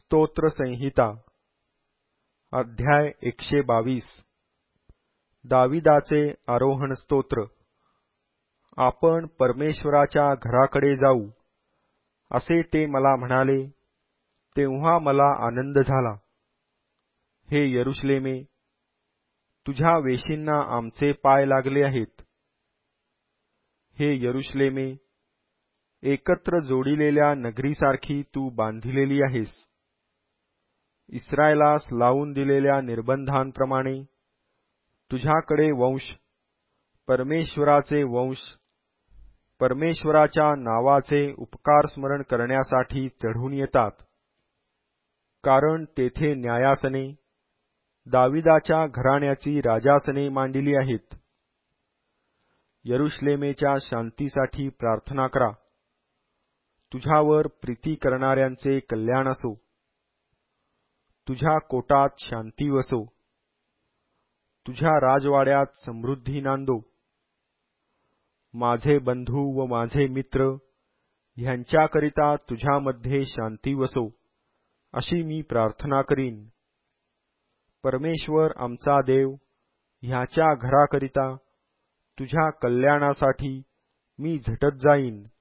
स्तोत्र संहिता अध्याय 122 दाविदाचे आरोहण स्तोत्र। आपण परमेश्वराच्या घराकडे जाऊ असे ते मला म्हणाले, तेव्हा मला आनंद झाला। हे यरुशलेमे, तुझ्या वेशींना आमचे पाय लागले आहेत। हे यरुशलेमे, एकत्र जोडिलेल्या नगरीसारखी तू बांधिलेली आहेस। इस्रायेलास लावून दिलेल्या निर्बंधांप्रमाणे तुझ्याकडे वंश, परमेश्वराचे वंश, परमेश्वराच्या नावाचे उपकार स्मरण करण्यासाठी चढून येतात, कारण तेथे न्यायासने, दाविदाच्या घराण्याची राजासने मांडली आहेत। यरुशलेमेच्या शांतीसाठी प्रार्थना करा, तुझ्यावर प्रीती करणाऱ्यांचे कल्याण असो। तुझ्या कोटात शांती वसो, तुझ्या राजवाड्यात समृद्धी नांदो। माझे बंधू व माझे मित्र ह्यांच्याकरिता तुझ्यामध्ये शांती वसो, अशी मी प्रार्थना करीन। परमेश्वर आमचा देव ह्याच्या घराकरिता तुझ्या कल्याणासाठी मी झटत जाईन।